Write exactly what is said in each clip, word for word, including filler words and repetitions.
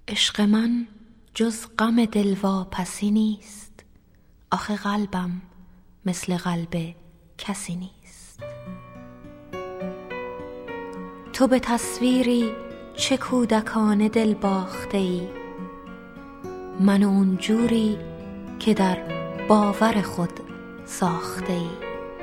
عشق من جز غم دلواپسی نیست، آخه قلبم مثل قلب کسی نیست. تو به تصویری چه کودکانه دل باخته ای، من اون جوری که در باور خود ساخته ای.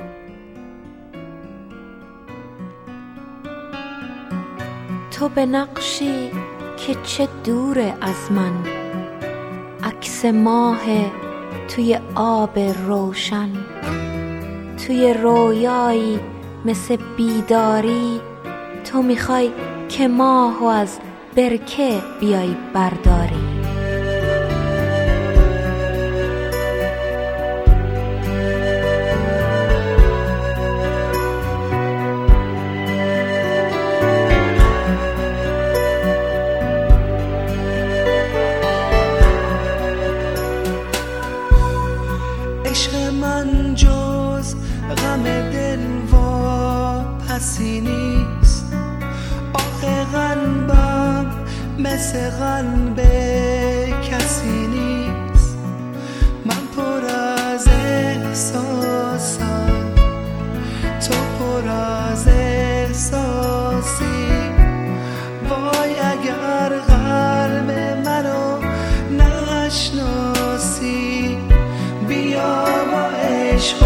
تو به نقشی که چه دور از من، عکس ماه توی آب روشن، توی رویایی مثل بیداری، تو میخوای که ماهو از برکه بیای برداری. عشق من جز غم دل واپسی نیست، آخه قلبم مثل قلب کسی نیست. من پر از احساسم، تو پر از احساسی، وای اگر قلب منو نشناسی، بیا با عشق و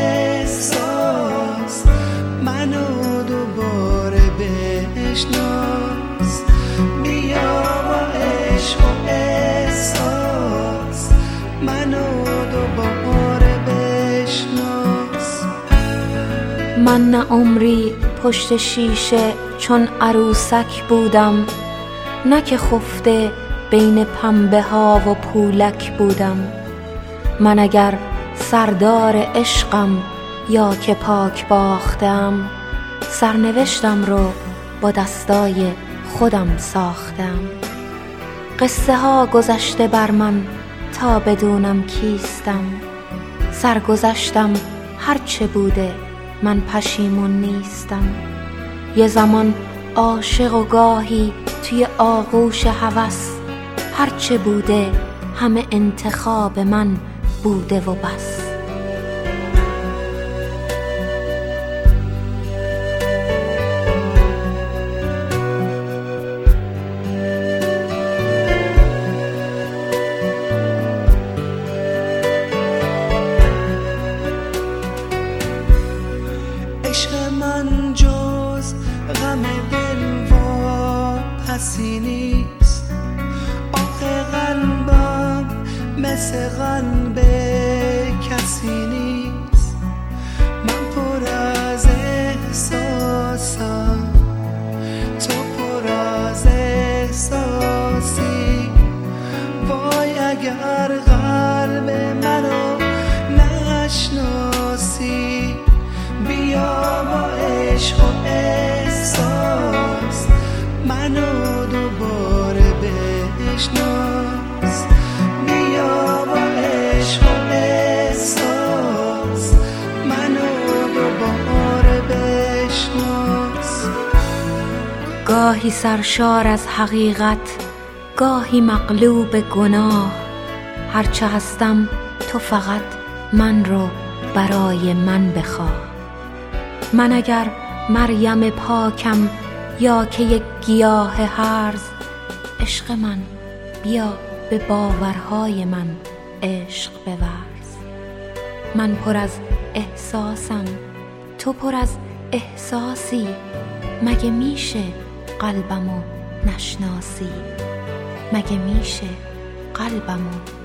احساس منو دوباره بشناس. بیا با عشق و احساس منو دوباره بشناس. من نه عمری پشت شیشه چون عروسک بودم، نه که خفته بین پنبه ها و پولک بودم. من اگر سردار عشقم یا که پاک باختم، سرنوشتم رو با دستای خودم ساختم. قصه ها گذشته بر من تا بدونم کیستم، سرگذشتم هرچه بوده من پشیمون نیستم. یه زمان عاشق و گاهی توی آغوش هوس، هرچه بوده همه انتخاب من بوده و بس. عشق من جز غم دل واپسی نیست، آخه قلبم مثل قلب کسی نیست. من پر از احساسم، تو پر از احساسی، وای اگر قلب منو نشناسی، بیا با عشق و احساس منو دوباره بشناس. بیا با عشق و احساس منو دوباره بشناس. گاهی سرشار از حقیقت، گاهی مغلوب گناه، هرچه هستم تو فقط من رو برای من بخواه. من اگر مریم پاکم یا که یک گیاه هرز، عشق من بیا به باورهای من عشق بورز. من پر از احساسم، تو پر از احساسی، مگه میشه قلبمو نشناسی؟ مگه میشه قلبمو